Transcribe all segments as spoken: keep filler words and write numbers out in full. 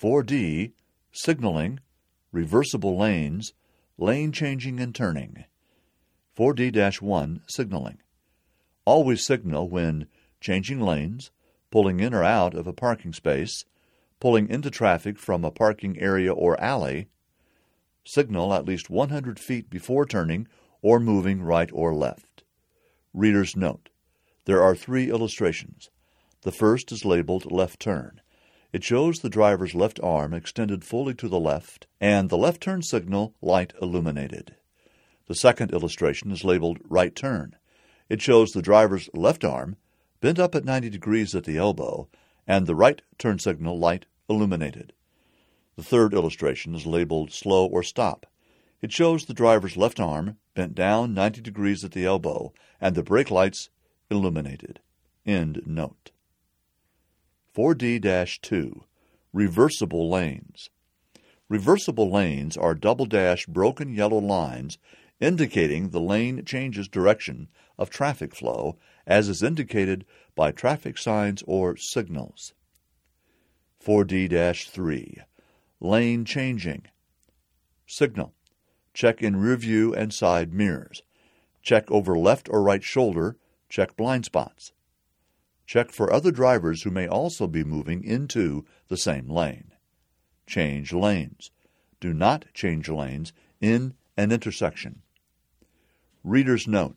four D, signaling, reversible lanes, lane changing and turning. four D one, signaling. Always signal when changing lanes, pulling in or out of a parking space, pulling into traffic from a parking area or alley. Signal at least one hundred feet before turning or moving right or left. Reader's note: there are three illustrations. The first is labeled left turn. It shows the driver's left arm extended fully to the left and the left turn signal light illuminated. The second illustration is labeled right turn. It shows the driver's left arm bent up at ninety degrees at the elbow and the right turn signal light illuminated. The third illustration is labeled slow or stop. It shows the driver's left arm bent down ninety degrees at the elbow and the brake lights illuminated. End note. four D two, reversible lanes. Reversible lanes are double-dash broken yellow lines indicating the lane changes direction of traffic flow as is indicated by traffic signs or signals. four D three, lane changing. Signal. Check in rear view and side mirrors. Check over left or right shoulder. Check blind spots. Check for other drivers who may also be moving into the same lane. Change lanes. Do not change lanes in an intersection. Reader's note: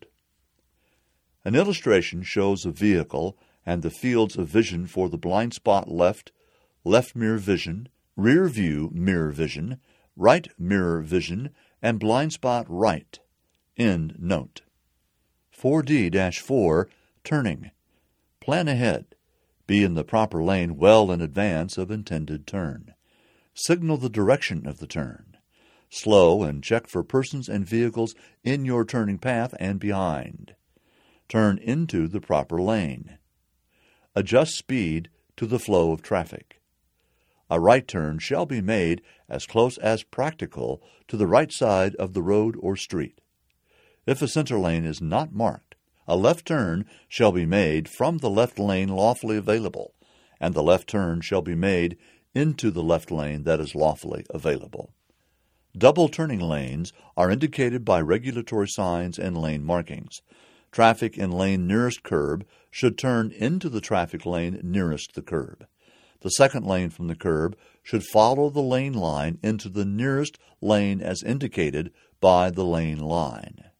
an illustration shows a vehicle and the fields of vision for the blind spot left, left mirror vision, rear view mirror vision, right mirror vision, and blind spot right. End note. four D four, turning. Plan ahead. Be in the proper lane well in advance of intended turn. Signal the direction of the turn. Slow and check for persons and vehicles in your turning path and behind. Turn into the proper lane. Adjust speed to the flow of traffic. A right turn shall be made as close as practical to the right side of the road or street. If a center lane is not marked, a left turn shall be made from the left lane lawfully available, and the left turn shall be made into the left lane that is lawfully available. Double turning lanes are indicated by regulatory signs and lane markings. Traffic in lane nearest curb should turn into the traffic lane nearest the curb. The second lane from the curb should follow the lane line into the nearest lane as indicated by the lane line.